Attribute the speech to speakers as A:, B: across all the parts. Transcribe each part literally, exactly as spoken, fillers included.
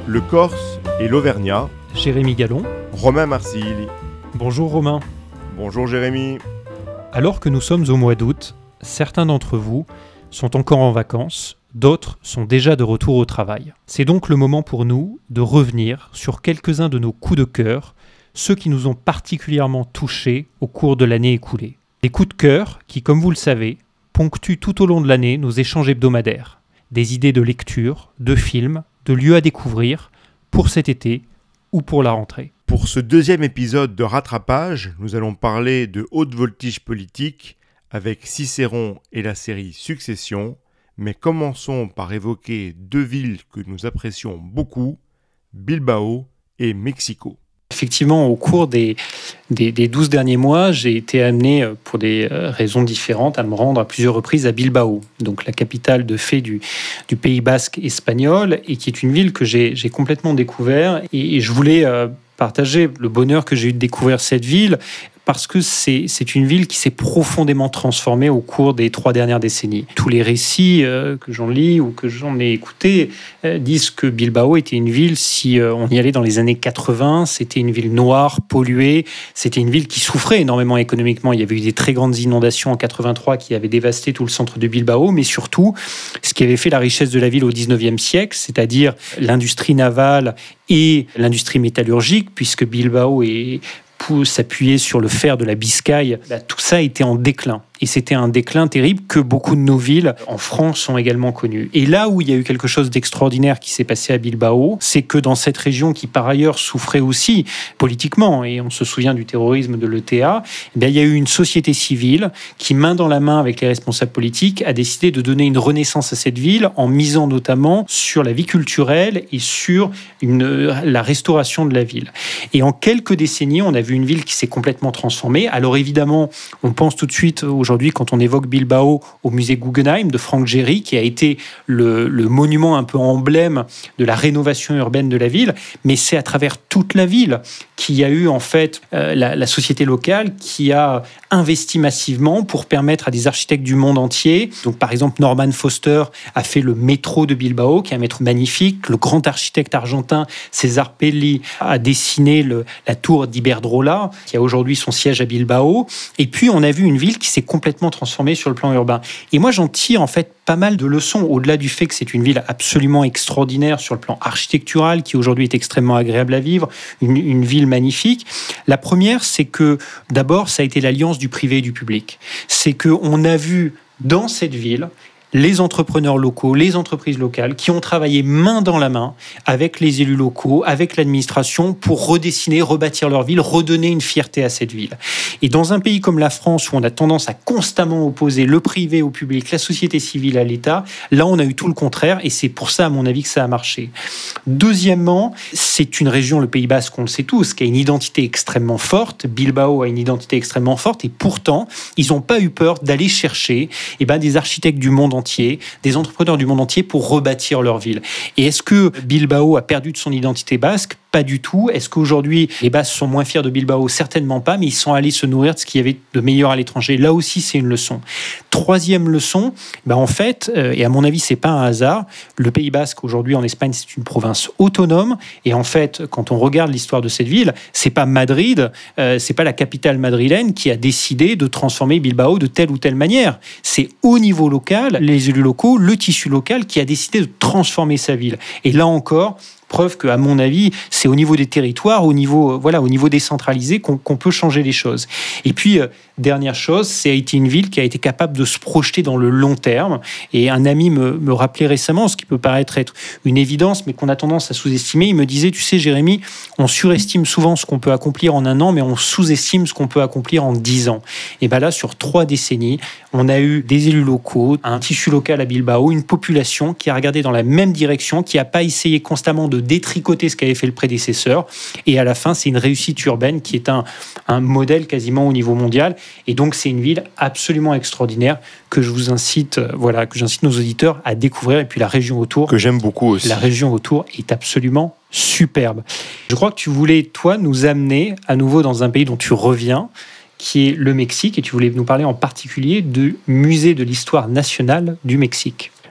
A: le Corse et l'Auvergnat.
B: Jérémy Gallon.
A: Romain Marcilli.
B: Bonjour Romain.
A: Bonjour Jérémy.
B: Alors que nous sommes au mois d'août, certains d'entre vous sont encore en vacances, d'autres sont déjà de retour au travail. C'est donc le moment pour nous de revenir sur quelques-uns de nos coups de cœur, ceux qui nous ont particulièrement touchés au cours de l'année écoulée. Des coups de cœur qui, comme vous le savez, ponctuent tout au long de l'année nos échanges hebdomadaires. Des idées de lecture, de films, de lieux à découvrir pour cet été ou pour la rentrée.
A: Pour ce deuxième épisode de rattrapage, nous allons parler de haute voltige politique avec Cicéron et la série Succession, mais commençons par évoquer deux villes que nous apprécions beaucoup, Bilbao et Mexico.
B: Effectivement, au cours des, des, des douze derniers mois, j'ai été amené, pour des raisons différentes, à me rendre à plusieurs reprises à Bilbao, donc la capitale de fait du, du Pays basque espagnol, et qui est une ville que j'ai, j'ai complètement découvert. Et, et je voulais euh, partager le bonheur que j'ai eu de découvrir cette ville, parce que c'est, c'est une ville qui s'est profondément transformée au cours des trois dernières décennies. Tous les récits euh, que j'en lis ou que j'en ai écoutés euh, disent que Bilbao était une ville, si euh, on y allait dans les années quatre-vingts, c'était une ville noire, polluée, c'était une ville qui souffrait énormément économiquement. Il y avait eu des très grandes inondations en quatre-vingt-trois qui avaient dévasté tout le centre de Bilbao, mais surtout, ce qui avait fait la richesse de la ville au dix-neuvième siècle, c'est-à-dire l'industrie navale et l'industrie métallurgique, puisque Bilbao est s'appuyer sur le fer de la Biscaye, bah, tout ça était en déclin. Et c'était un déclin terrible que beaucoup de nos villes en France ont également connu. Et là où il y a eu quelque chose d'extraordinaire qui s'est passé à Bilbao, c'est que dans cette région qui par ailleurs souffrait aussi politiquement, et on se souvient du terrorisme de l'E T A, eh bien, il y a eu une société civile qui, main dans la main avec les responsables politiques, a décidé de donner une renaissance à cette ville en misant notamment sur la vie culturelle et sur une, la restauration de la ville. Et en quelques décennies, on a vu une ville qui s'est complètement transformée. Alors évidemment, on pense tout de suite au aujourd'hui, quand on évoque Bilbao, au musée Guggenheim de Franck Gehry, qui a été le, le monument un peu emblème de la rénovation urbaine de la ville, mais c'est à travers toute la ville qu'il y a eu en fait euh, la, la société locale qui a investi massivement pour permettre à des architectes du monde entier. Donc par exemple, Norman Foster a fait le métro de Bilbao, qui est un métro magnifique. Le grand architecte argentin César Pelli a dessiné le, la tour d'Iberdrola, qui a aujourd'hui son siège à Bilbao. Et puis on a vu une ville qui s'est complètement transformée sur le plan urbain. Et moi, j'en tire en fait pas mal de leçons, au-delà du fait que c'est une ville absolument extraordinaire sur le plan architectural, qui aujourd'hui est extrêmement agréable à vivre, une, une ville magnifique. La première, c'est que d'abord, ça a été l'alliance du privé et du public. C'est qu'on a vu dans cette ville les entrepreneurs locaux, les entreprises locales qui ont travaillé main dans la main avec les élus locaux, avec l'administration pour redessiner, rebâtir leur ville, redonner une fierté à cette ville. Et dans un pays comme la France où on a tendance à constamment opposer le privé au public, la société civile à l'État, là on a eu tout le contraire et c'est pour ça à mon avis que ça a marché. Deuxièmement, c'est une région, le Pays basque, on le sait tous, qui a une identité extrêmement forte. Bilbao a une identité extrêmement forte et pourtant ils n'ont pas eu peur d'aller chercher eh ben, des architectes du monde entier, des entrepreneurs du monde entier pour rebâtir leur ville. Et est-ce que Bilbao a perdu de son identité basque ? Pas du tout. Est-ce qu'aujourd'hui, les Basques sont moins fiers de Bilbao ? Certainement pas, mais ils sont allés se nourrir de ce qu'il y avait de meilleur à l'étranger. Là aussi, c'est une leçon. Troisième leçon, ben en fait, euh, et à mon avis, c'est pas un hasard, le Pays basque, aujourd'hui, en Espagne, c'est une province autonome. Et en fait, quand on regarde l'histoire de cette ville, c'est pas Madrid, euh, c'est pas la capitale madrilène qui a décidé de transformer Bilbao de telle ou telle manière. C'est au niveau local, les élus locaux, le tissu local qui a décidé de transformer sa ville. Et là encore, preuve que, à mon avis, c'est au niveau des territoires, au niveau, voilà, au niveau décentralisé qu'on, qu'on peut changer les choses. Et puis, euh, dernière chose, c'est été une ville qui a été capable de se projeter dans le long terme. Et un ami me, me rappelait récemment, ce qui peut paraître être une évidence, mais qu'on a tendance à sous-estimer. Il me disait, tu sais, Jérémy, on surestime souvent ce qu'on peut accomplir en un an, mais on sous-estime ce qu'on peut accomplir en dix ans. Et bien là, sur trois décennies, on a eu des élus locaux, un tissu local à Bilbao, une population qui a regardé dans la même direction, qui n'a pas essayé constamment de détricoter ce qu'avait fait le prédécesseur. Et à la fin, c'est une réussite urbaine qui est un, un modèle quasiment au niveau mondial. Et donc, c'est une ville absolument extraordinaire que je vous incite, voilà, que j'incite nos auditeurs à découvrir. Et puis, la région autour.
A: Que j'aime beaucoup aussi.
B: La région autour est absolument superbe. Je crois que tu voulais, toi, nous amener à nouveau dans un pays dont tu reviens, qui est le Mexique. Et tu voulais nous parler en particulier du musée de l'histoire nationale du Mexique.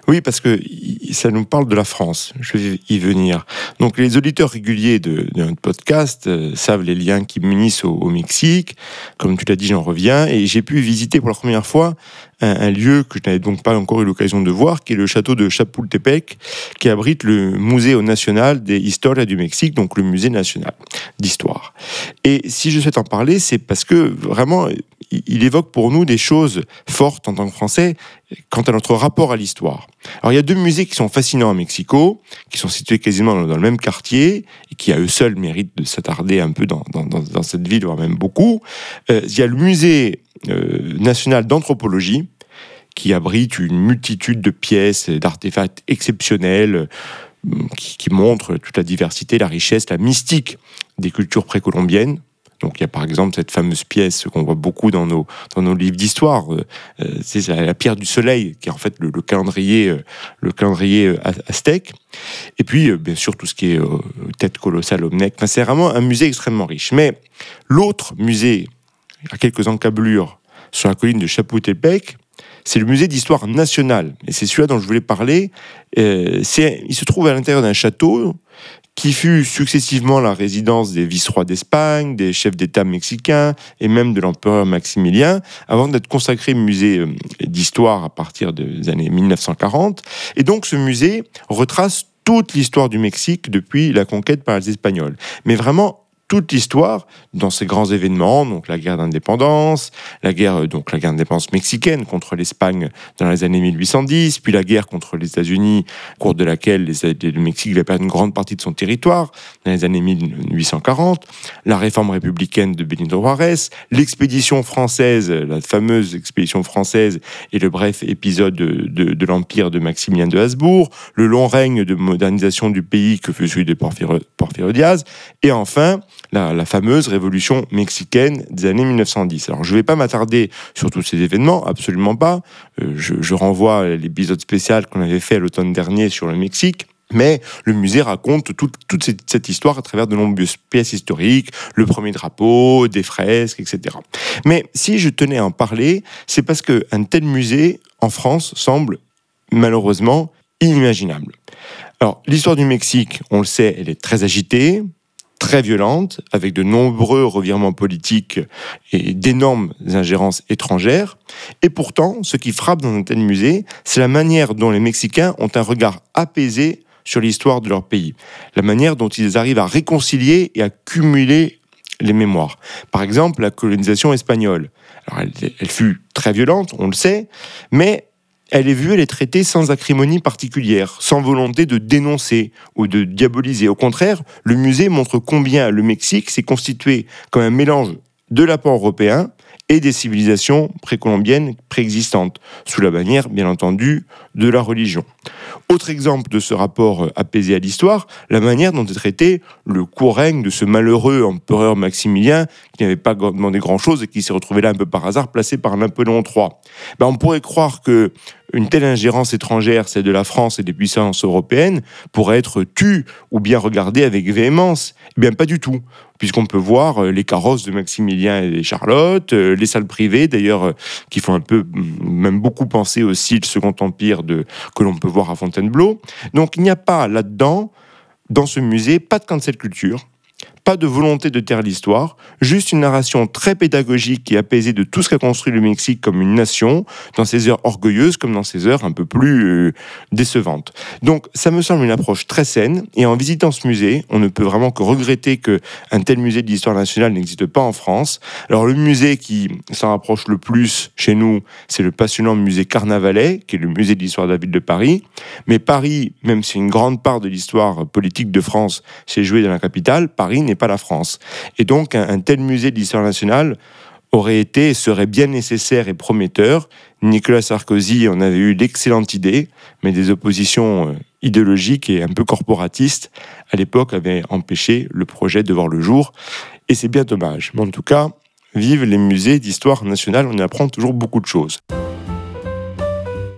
A: Oui, parce que ça nous parle de la France. Je vais y venir. Donc, les auditeurs réguliers de, de notre podcast euh, savent les liens qui m'unissent au, au Mexique. Comme tu l'as dit, j'en reviens. Et j'ai pu visiter pour la première fois un, un lieu que je n'avais donc pas encore eu l'occasion de voir, qui est le château de Chapultepec, qui abrite le Museo Nacional de Historia du Mexique, donc le musée national d'histoire. Et si je souhaite en parler, c'est parce que vraiment, il évoque pour nous des choses fortes en tant que Français quant à notre rapport à l'histoire. Alors, il y a deux musées qui sont fascinants à Mexico, qui sont situés quasiment dans le même quartier, et qui à eux seuls méritent de s'attarder un peu dans, dans, dans cette ville, voire même beaucoup. Euh, il y a le musée euh, national d'anthropologie, qui abrite une multitude de pièces, d'artefacts exceptionnels, euh, qui, qui montrent toute la diversité, la richesse, la mystique des cultures précolombiennes. Donc, il y a par exemple cette fameuse pièce qu'on voit beaucoup dans nos, dans nos livres d'histoire. Euh, c'est la pierre du soleil, qui est en fait le, le calendrier, euh, le calendrier euh, aztèque. Et puis, euh, bien sûr, tout ce qui est euh, tête colossale, Olmec. Enfin, c'est vraiment un musée extrêmement riche. Mais l'autre musée, à quelques encablures, sur la colline de Chapultepec, c'est le musée d'histoire nationale. Et c'est celui-là dont je voulais parler. Euh, c'est, il se trouve à l'intérieur d'un château qui fut successivement la résidence des vice-rois d'Espagne, des chefs d'État mexicains et même de l'empereur Maximilien, avant d'être consacré musée d'histoire à partir des années mille neuf cent quarante. Et donc ce musée retrace toute l'histoire du Mexique depuis la conquête par les Espagnols. Mais vraiment toute l'histoire dans ces grands événements, donc la guerre d'indépendance, la guerre donc la guerre d'indépendance mexicaine contre l'Espagne dans les années mille huit cent dix, puis la guerre contre les États-Unis, au cours de laquelle les, le Mexique va perdre une grande partie de son territoire dans les années mille huit cent quarante, la réforme républicaine de Benito Juárez, l'expédition française, la fameuse expédition française et le bref épisode de, de, de l'empire de Maximilien de Habsbourg, le long règne de modernisation du pays que fut celui de Porfirio, Porfirio Díaz, et enfin La, la fameuse révolution mexicaine des années mille neuf cent dix. Alors, je ne vais pas m'attarder sur tous ces événements, absolument pas. Euh, je, je renvoie à l'épisode spécial qu'on avait fait l'automne dernier sur le Mexique. Mais le musée raconte toute, toute cette, cette histoire à travers de nombreuses pièces historiques, le premier drapeau, des fresques, et cetera. Mais si je tenais à en parler, c'est parce qu'un tel musée, en France, semble malheureusement inimaginable. Alors, l'histoire du Mexique, on le sait, elle est très agitée, très violente, avec de nombreux revirements politiques et d'énormes ingérences étrangères. Et pourtant, ce qui frappe dans un tel musée, c'est la manière dont les Mexicains ont un regard apaisé sur l'histoire de leur pays. La manière dont ils arrivent à réconcilier et à cumuler les mémoires. Par exemple, la colonisation espagnole. Alors, elle, elle fut très violente, on le sait, mais elle est vue, elle est traitée sans acrimonie particulière, sans volonté de dénoncer ou de diaboliser. Au contraire, le musée montre combien le Mexique s'est constitué comme un mélange de l'apport européen et des civilisations précolombiennes préexistantes, sous la bannière, bien entendu, de la religion. Autre exemple de ce rapport apaisé à l'histoire, la manière dont est traité le court règne de ce malheureux empereur Maximilien qui n'avait pas demandé grand-chose et qui s'est retrouvé là un peu par hasard, placé par Napoléon trois. Ben, on pourrait croire que une telle ingérence étrangère, celle de la France et des puissances européennes, pourrait être tue ou bien regardée avec véhémence. Eh bien, pas du tout, puisqu'on peut voir les carrosses de Maximilien et de Charlotte, les salles privées, d'ailleurs, qui font un peu, même beaucoup penser aussi le Second Empire de, que l'on peut voir à Fontainebleau. Donc, il n'y a pas là-dedans, dans ce musée, pas de cancel culture, pas de volonté de taire l'histoire, juste une narration très pédagogique et apaisée de tout ce qu'a construit le Mexique comme une nation, dans ses heures orgueilleuses comme dans ses heures un peu plus euh, décevantes. Donc ça me semble une approche très saine, et en visitant ce musée, on ne peut vraiment que regretter qu'un tel musée de l'histoire nationale n'existe pas en France. Alors le musée qui s'en rapproche le plus chez nous, c'est le passionnant musée Carnavalet, qui est le musée de l'histoire de la ville de Paris. Mais Paris, même si une grande part de l'histoire politique de France s'est jouée dans la capitale, Paris n'est pas la France. Et donc, un, un tel musée de l'histoire nationale aurait été et serait bien nécessaire et prometteur. Nicolas Sarkozy en avait eu l'excellente idée, mais des oppositions euh, idéologiques et un peu corporatistes, à l'époque, avaient empêché le projet de voir le jour. Et c'est bien dommage. Mais en tout cas, vive les musées d'histoire nationale, on y apprend toujours beaucoup de choses.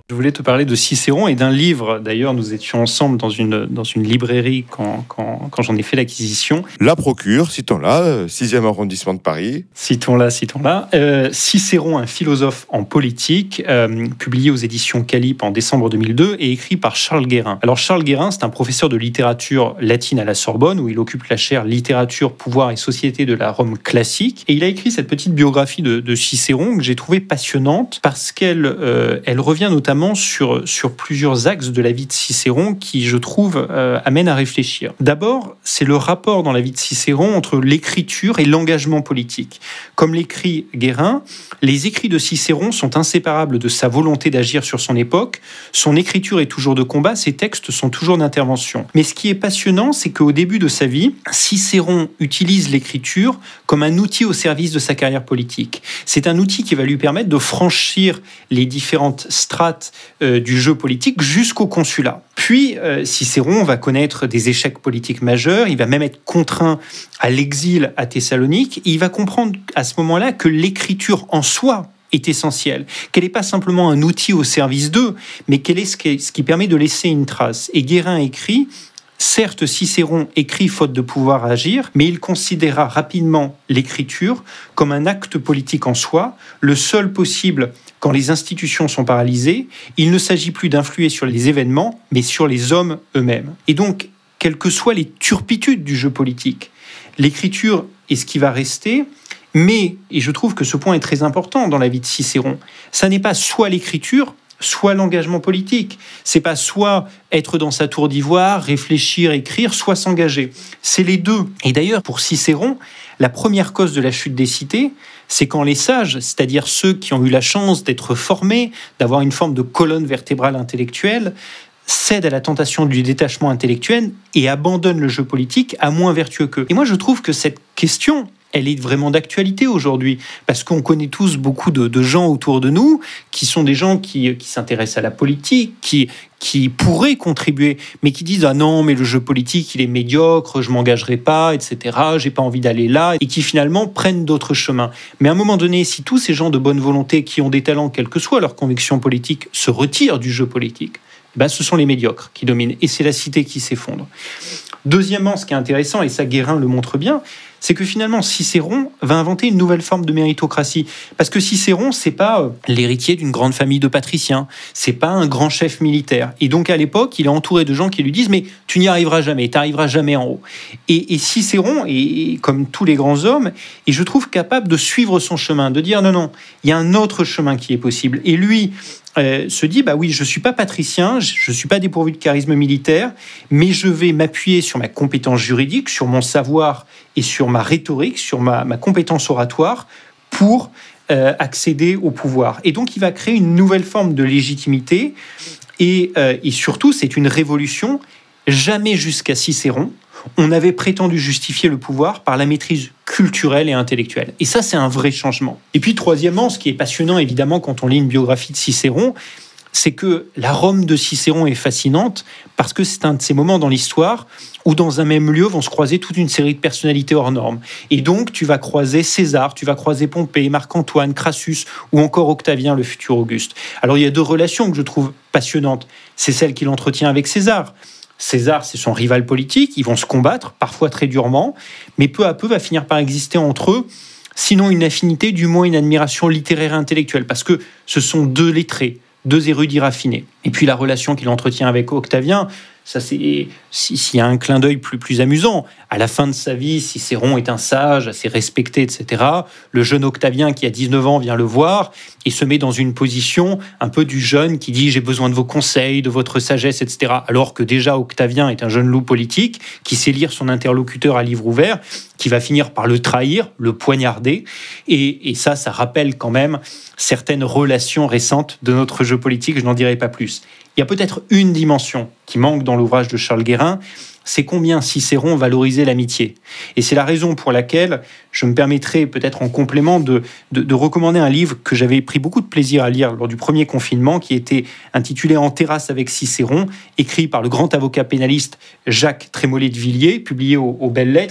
B: Je voulais te parler de Cicéron et d'un livre. D'ailleurs, nous étions ensemble dans une, dans une librairie quand, quand, quand j'en ai fait l'acquisition.
A: La Procure, citons-la, sixième arrondissement de Paris.
B: Citons-la, citons-la. Euh, Cicéron, un philosophe en politique, euh, publié aux éditions Calippe en décembre deux mille deux et écrit par Charles Guérin. Alors Charles Guérin, c'est un professeur de littérature latine à la Sorbonne, où il occupe la chaire littérature, pouvoir et société de la Rome classique. Et il a écrit cette petite biographie de, de Cicéron que j'ai trouvée passionnante parce qu'elle euh, elle revient notamment Sur, sur plusieurs axes de la vie de Cicéron qui, je trouve, euh, amènent à réfléchir. D'abord, c'est le rapport dans la vie de Cicéron entre l'écriture et l'engagement politique. Comme l'écrit Guérin, les écrits de Cicéron sont inséparables de sa volonté d'agir sur son époque. Son écriture est toujours de combat, ses textes sont toujours d'intervention. Mais ce qui est passionnant, c'est qu'au début de sa vie, Cicéron utilise l'écriture comme un outil au service de sa carrière politique. C'est un outil qui va lui permettre de franchir les différentes strates Euh, du jeu politique jusqu'au consulat. Puis euh, Cicéron va connaître des échecs politiques majeurs, il va même être contraint à l'exil à Thessalonique, et il va comprendre à ce moment-là que l'écriture en soi est essentielle, qu'elle n'est pas simplement un outil au service d'eux, mais qu'elle est ce qui, ce qui permet de laisser une trace. Et Guérin écrit: certes, Cicéron écrit faute de pouvoir agir, mais il considéra rapidement l'écriture comme un acte politique en soi, le seul possible quand les institutions sont paralysées. Il ne s'agit plus d'influer sur les événements, mais sur les hommes eux-mêmes. Et donc, quelles que soient les turpitudes du jeu politique, l'écriture est ce qui va rester. Mais, et je trouve que ce point est très important dans la vie de Cicéron, ça n'est pas soit l'écriture, soit l'engagement politique. C'est pas soit être dans sa tour d'ivoire, réfléchir, écrire, soit s'engager. C'est les deux. Et d'ailleurs, pour Cicéron, la première cause de la chute des cités, c'est quand les sages, c'est-à-dire ceux qui ont eu la chance d'être formés, d'avoir une forme de colonne vertébrale intellectuelle, cèdent à la tentation du détachement intellectuel et abandonnent le jeu politique à moins vertueux qu'eux. Et moi, je trouve que cette question, elle est vraiment d'actualité aujourd'hui, parce qu'on connaît tous beaucoup de, de gens autour de nous qui sont des gens qui, qui s'intéressent à la politique, qui, qui pourraient contribuer, mais qui disent « Ah non, mais le jeu politique, il est médiocre, je ne m'engagerai pas, et cetera, j'ai pas envie d'aller là », et qui finalement prennent d'autres chemins. Mais à un moment donné, si tous ces gens de bonne volonté qui ont des talents, quelle que soit leur conviction politique, se retirent du jeu politique, ben, ce sont les médiocres qui dominent, et c'est la cité qui s'effondre. Deuxièmement, ce qui est intéressant, et ça Guérin le montre bien, c'est que finalement Cicéron va inventer une nouvelle forme de méritocratie. Parce que Cicéron, c'est pas l'héritier d'une grande famille de patriciens, c'est pas un grand chef militaire. Et donc à l'époque, il est entouré de gens qui lui disent « mais tu n'y arriveras jamais, tu n'arriveras jamais en haut ». Et, et Cicéron, est, comme tous les grands hommes, est, je trouve, capable de suivre son chemin, de dire « non, non, il y a un autre chemin qui est possible ». Et lui euh, se dit « bah oui, je ne suis pas patricien, je ne suis pas dépourvu de charisme militaire, mais je vais m'appuyer sur ma compétence juridique, sur mon savoir et sur ma rhétorique, sur ma, ma compétence oratoire pour euh, accéder au pouvoir. » Et donc, il va créer une nouvelle forme de légitimité. Et, euh, et surtout, c'est une révolution. Jamais jusqu'à Cicéron, on avait prétendu justifier le pouvoir par la maîtrise culturelle et intellectuelle. Et ça, c'est un vrai changement. Et puis, troisièmement, ce qui est passionnant, évidemment, quand on lit une biographie de Cicéron, c'est que la Rome de Cicéron est fascinante parce que c'est un de ces moments dans l'histoire où dans un même lieu vont se croiser toute une série de personnalités hors normes. Et donc, tu vas croiser César, tu vas croiser Pompée, Marc-Antoine, Crassus ou encore Octavien, le futur Auguste. Alors, il y a deux relations que je trouve passionnantes. C'est celle qu'il entretient avec César. César, c'est son rival politique, ils vont se combattre, parfois très durement, mais peu à peu va finir par exister entre eux, sinon une affinité, du moins une admiration littéraire et intellectuelle, parce que ce sont deux lettrés, deux érudits raffinés. Et puis la relation qu'il entretient avec Octavien, ça c'est s'il y a un clin d'œil plus, plus amusant. À la fin de sa vie, Cicéron est un sage, assez respecté, et cetera. Le jeune Octavien qui a dix-neuf ans vient le voir et se met dans une position un peu du jeune qui dit « j'ai besoin de vos conseils, de votre sagesse, et cetera » Alors que déjà Octavien est un jeune loup politique qui sait lire son interlocuteur à livre ouvert, qui va finir par le trahir, le poignarder. Et, et ça, ça rappelle quand même certaines relations récentes de notre jeu politique, je n'en dirai pas plus. Il y a peut-être une dimension qui manque dans l'ouvrage de Charles Guérin, c'est combien Cicéron valorisait l'amitié. Et c'est la raison pour laquelle je me permettrai peut-être en complément de, de, de recommander un livre que j'avais pris beaucoup de plaisir à lire lors du premier confinement, qui était intitulé « En terrasse avec Cicéron », écrit par le grand avocat pénaliste Jacques Trémollet de Villiers, publié aux, aux Belles Lettres.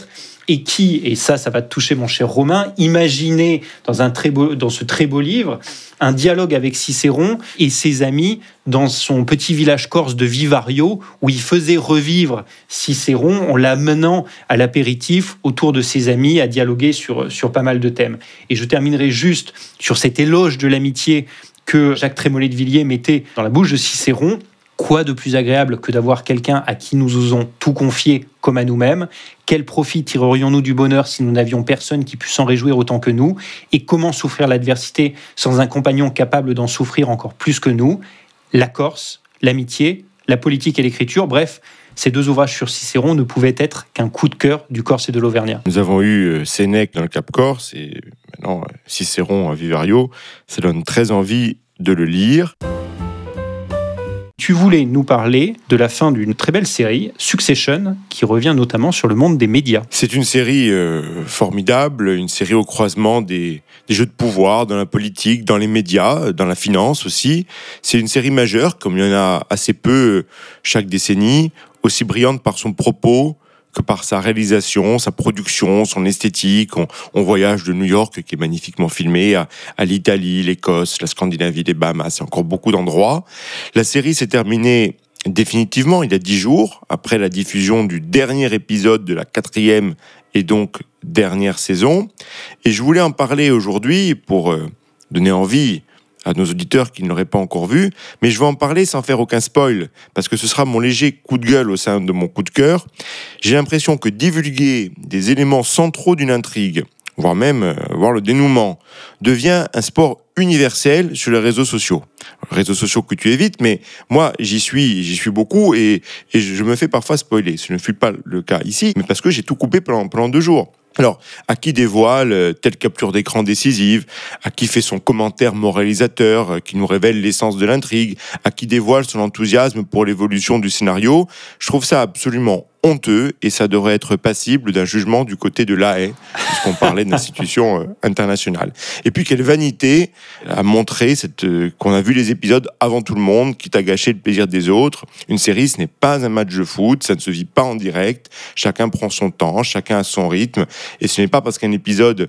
B: et qui, et ça, ça va te toucher mon cher Romain, imaginez dans, un très beau, dans ce très beau livre un dialogue avec Cicéron et ses amis dans son petit village corse de Vivario, où il faisait revivre Cicéron en l'amenant à l'apéritif autour de ses amis à dialoguer sur, sur pas mal de thèmes. Et je terminerai juste sur cet éloge de l'amitié que Jacques Trémollet de Villiers mettait dans la bouche de Cicéron. Quoi de plus agréable que d'avoir quelqu'un à qui nous osons tout confier comme à nous-mêmes ? Quel profit tirerions-nous du bonheur si nous n'avions personne qui pût s'en réjouir autant que nous ? Et comment souffrir l'adversité sans un compagnon capable d'en souffrir encore plus que nous ? La Corse, l'amitié, la politique et l'écriture, bref, ces deux ouvrages sur Cicéron ne pouvaient être qu'un coup de cœur du Corse et de l'Auvergnat.
A: Nous avons eu Sénèque dans le Cap Corse et maintenant Cicéron à Vivario. Ça donne très envie de le lire.
B: Tu voulais nous parler de la fin d'une très belle série, Succession, qui revient notamment sur le monde des médias.
A: C'est une série euh, formidable, une série au croisement des, des jeux de pouvoir dans la politique, dans les médias, dans la finance aussi. C'est une série majeure, comme il y en a assez peu chaque décennie, aussi brillante par son propos que par sa réalisation, sa production, son esthétique. On, on voyage de New York, qui est magnifiquement filmé, à, à l'Italie, l'Écosse, la Scandinavie, les Bahamas, et encore beaucoup d'endroits. La série s'est terminée définitivement il y a dix jours, après la diffusion du dernier épisode de la quatrième et donc dernière saison. Et je voulais en parler aujourd'hui pour euh, donner envie à nos auditeurs qui ne l'auraient pas encore vu, mais je vais en parler sans faire aucun spoil, parce que ce sera mon léger coup de gueule au sein de mon coup de cœur. J'ai l'impression que divulguer des éléments centraux d'une intrigue, voire même euh, voir le dénouement, devient un sport universel sur les réseaux sociaux. Réseaux sociaux que tu évites, mais moi, j'y suis, j'y suis beaucoup, et, et je me fais parfois spoiler. Ce ne fut pas le cas ici, mais parce que j'ai tout coupé pendant, pendant deux jours. Alors, à qui dévoile telle capture d'écran décisive, à qui fait son commentaire moralisateur qui nous révèle l'essence de l'intrigue, à qui dévoile son enthousiasme pour l'évolution du scénario, je trouve ça absolument honteux et ça devrait être passible d'un jugement du côté de l'A E, puisqu'on parlait d'institutions euh, internationales. Et puis quelle vanité à montrer cette, euh, qu'on a vu les épisodes avant tout le monde, quitte à gâcher le plaisir des autres. Une série, ce n'est pas un match de foot, ça ne se vit pas en direct, chacun prend son temps, chacun a son rythme, et ce n'est pas parce qu'un épisode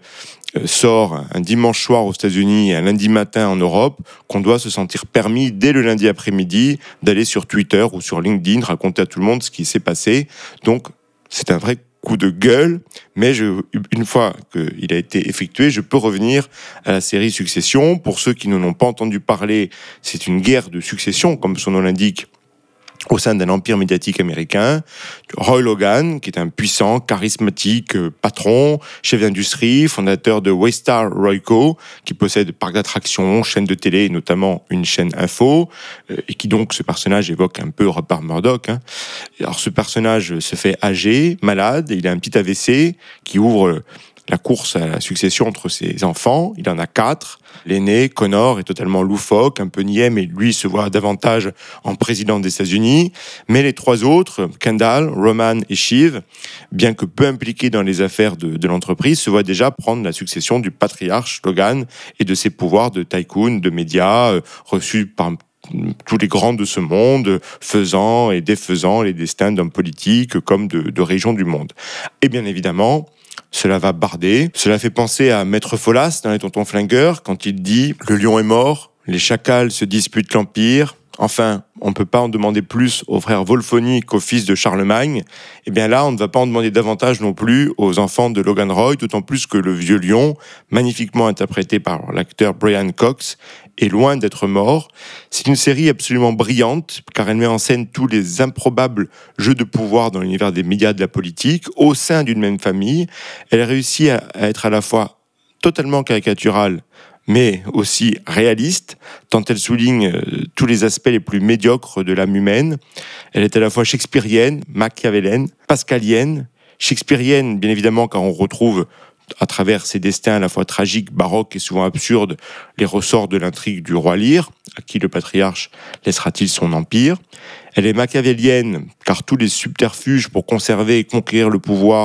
A: sort un dimanche soir aux États-Unis et un lundi matin en Europe qu'on doit se sentir permis dès le lundi après-midi d'aller sur Twitter ou sur LinkedIn raconter à tout le monde ce qui s'est passé. Donc c'est un vrai coup de gueule, mais je, une fois qu'il a été effectué, je peux revenir à la série Succession. Pour ceux qui n'en ont pas entendu parler, c'est une guerre de succession, comme son nom l'indique, au sein d'un empire médiatique américain. Roy Logan, qui est un puissant, charismatique euh, patron, chef d'industrie, fondateur de Waystar Royco, qui possède parcs d'attractions, chaîne de télé, et notamment une chaîne info, euh, et qui donc, ce personnage évoque un peu Rupert Murdoch. Hein. Alors ce personnage se fait âgé, malade, et il a un petit A V C qui ouvre euh, la course à la succession entre ses enfants. Il en a quatre. L'aîné, Connor, est totalement loufoque, un peu niais, mais lui se voit davantage en président des États-Unis. Mais les trois autres, Kendall, Roman et Shiv, bien que peu impliqués dans les affaires de, de l'entreprise, se voient déjà prendre la succession du patriarche Logan et de ses pouvoirs de tycoon, de médias, euh, reçus par tous les grands de ce monde, faisant et défaisant les destins d'hommes politiques comme de, de régions du monde. Et bien évidemment, cela va barder. Cela fait penser à Maître Folas dans Les Tontons Flingueurs, quand il dit « Le lion est mort, les chacals se disputent l'Empire ». Enfin, on ne peut pas en demander plus aux frères Wolfoni qu'au fils de Charlemagne. Et bien là, on ne va pas en demander davantage non plus aux enfants de Logan Roy, d'autant plus que le vieux lion, magnifiquement interprété par l'acteur Brian Cox, est loin d'être mort. C'est une série absolument brillante, car elle met en scène tous les improbables jeux de pouvoir dans l'univers des médias de la politique, au sein d'une même famille. Elle réussit à être à la fois totalement caricaturale, mais aussi réaliste, tant elle souligne euh, tous les aspects les plus médiocres de l'âme humaine. Elle est à la fois shakespearienne, machiavélienne, pascalienne. Shakespearienne, bien évidemment, car on retrouve à travers ses destins à la fois tragiques, baroques et souvent absurdes, les ressorts de l'intrigue du roi Lear, à qui le patriarche laissera-t-il son empire. Elle est machiavélienne, car tous les subterfuges pour conserver et conquérir le pouvoir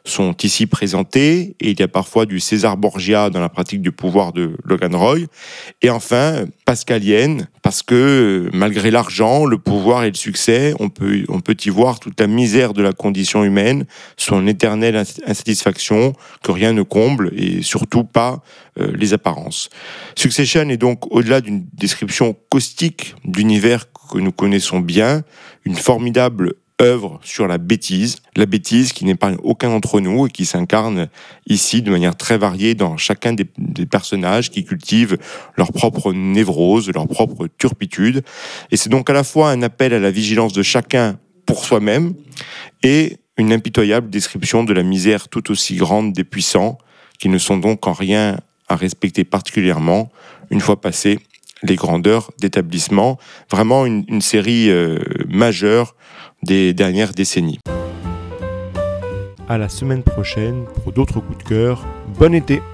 A: sont ici présentés, et il y a parfois du César Borgia dans la pratique du pouvoir de Logan Roy. Et enfin, pascalienne, parce que malgré l'argent, le pouvoir et le succès, on peut, on peut y voir toute la misère de la condition humaine, son éternelle insatisfaction, que rien ne comble, et surtout pas euh, les apparences. Succession est donc, au-delà d'une description caustique d'univers que nous connaissons bien, une formidable œuvre sur la bêtise, la bêtise qui n'épargne aucun d'entre nous et qui s'incarne ici de manière très variée dans chacun des, des personnages qui cultivent leur propre névrose, leur propre turpitude. Et c'est donc à la fois un appel à la vigilance de chacun pour soi-même et une impitoyable description de la misère tout aussi grande des puissants, qui ne sont donc en rien à respecter particulièrement une fois passées les grandeurs d'établissement. Vraiment une, une série euh, majeure des dernières décennies.
C: À la semaine prochaine pour d'autres coups de cœur. Bon été!